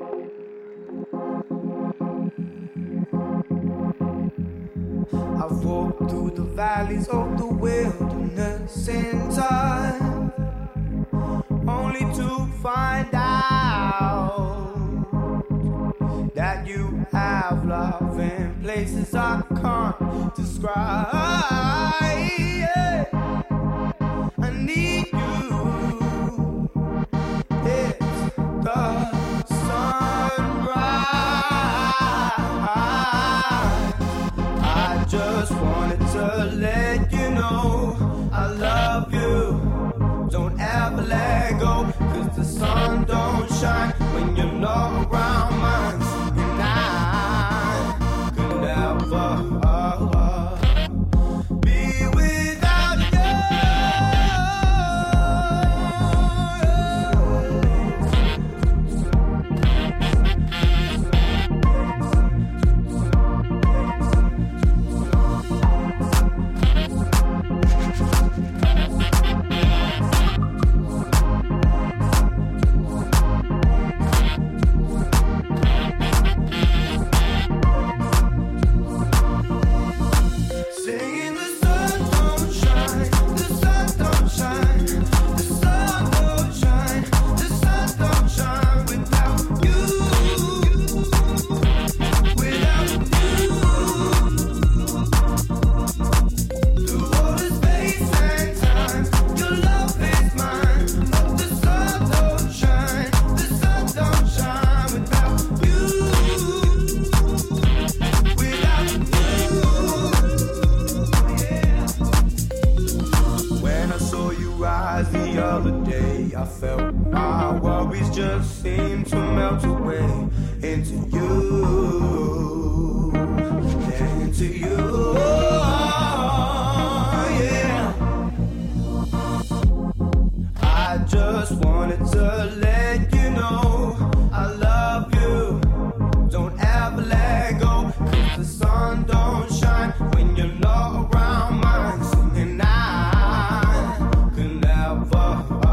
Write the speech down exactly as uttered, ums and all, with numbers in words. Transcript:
I've walked through the valleys of the wilderness in time, only to find out that you have love in places I can't describe. Yeah. I need you. It's the just wanted to let you know I love you. Don't ever let go, cause the sun don't shine when you're not around mine. And I could never uh, uh, be without the other day, I felt my worries just seem to melt away into you, into you, yeah. I just wanted to let you know I love you. Don't ever let go, cause the sun don't shine when you're not around mine. And I could never